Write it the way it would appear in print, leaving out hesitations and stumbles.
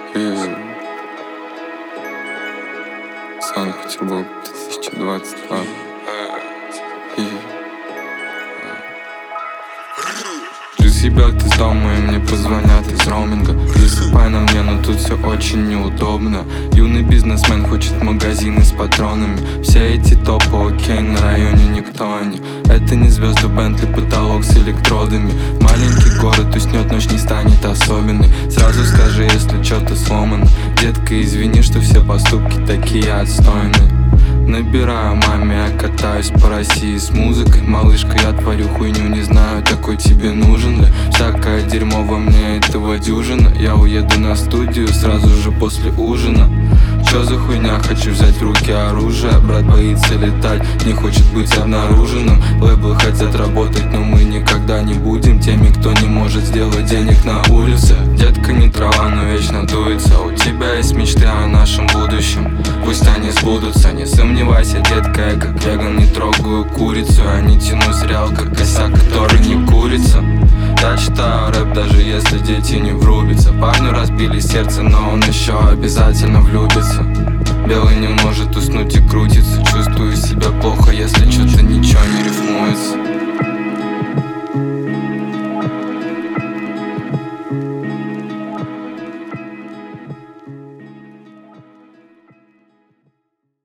Санкт-Петербург, 2022. Ребят из дома и мне позвонят из роуминга. Засыпай на мне, но тут все очень неудобно. Юный бизнесмен хочет магазины с патронами. Все эти топы окей, на районе никто они. Это не звезды Бентли, потолок с электродами. Маленький город уснет, ночь не станет особенной. Сразу скажи, если что-то сломано. Детка, извини, что все поступки такие отстойные. Набираю маме, я катаюсь по России с музыкой. Малышка, я творю хуйню, не знаю, такой тебе нужен ли. Всякое дерьмо во мне, этого дюжина. Я уеду на студию сразу же после ужина. Чё за хуйня, хочу взять в руки оружие. Брат боится летать, не хочет быть обнаруженным. Лейблы хотят работать, но мы никогда не будем теми, кто не может сделать денег на улице. Детка не трава, но вечно дуется. У тебя есть мечты о нашем будущем, пусть они сбудутся. Не сомневайся, детка, я как веган не трогаю курицу. Я не тяну сериал, как коса, который не курится. Я читаю рэп, даже если дети не врубятся. Парню разбили сердце, но он еще обязательно влюбится. Белый не может уснуть и крутится. Чувствую себя плохо, если что-то ничего не рифмуется.